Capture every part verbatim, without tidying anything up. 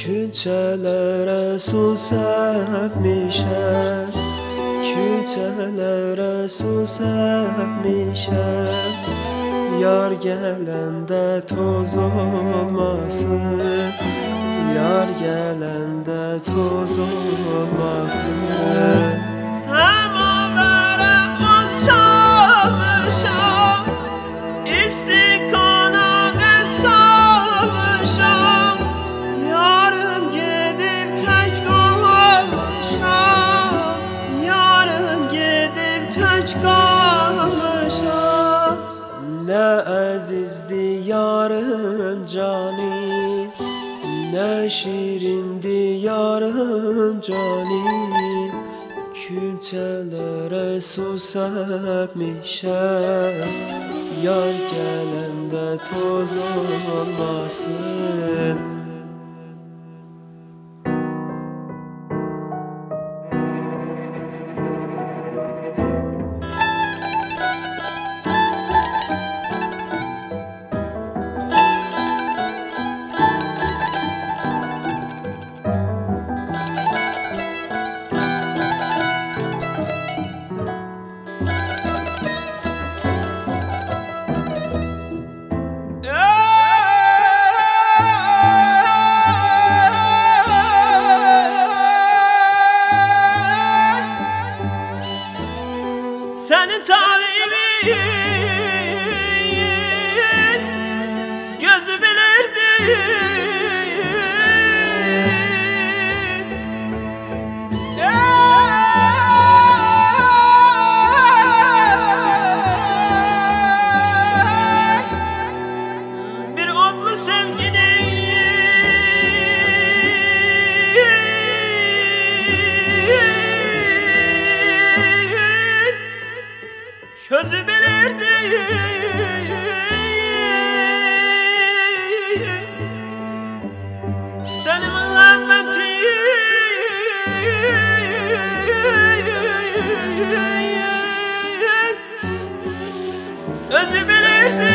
Küçelere su serpmişem, küçelere su serpmişem. Yar gelende toz olmasın, yar gelende toz olmasın. Semavere ot çalmışam, istikana et salmışam. Yarım gidip tek kalmışam, yarım gidip tek kalmışam. Ne azizdi yarın cani, ne şirindi yarın cani. Küçelere su serpmişem, yar gelende toz olmasın. Senin talibin gözü bilirdi. Bir otlu sevginin közü bilirdi. Senin muhabbetin özü bilirdi.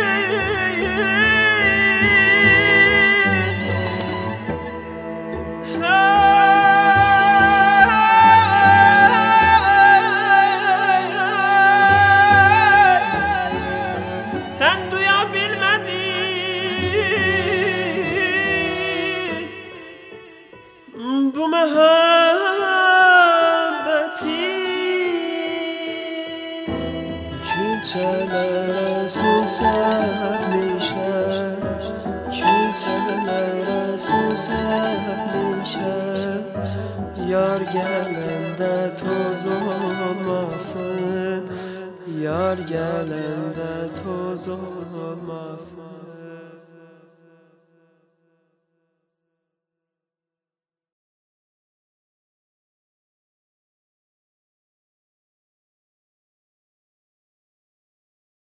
Sen duyabilmedin bu muhabbeti. Küçelere su serpmişem, küçelere su serpmişem. Yar gelende toz olmasın, yar gelende toz olmasın.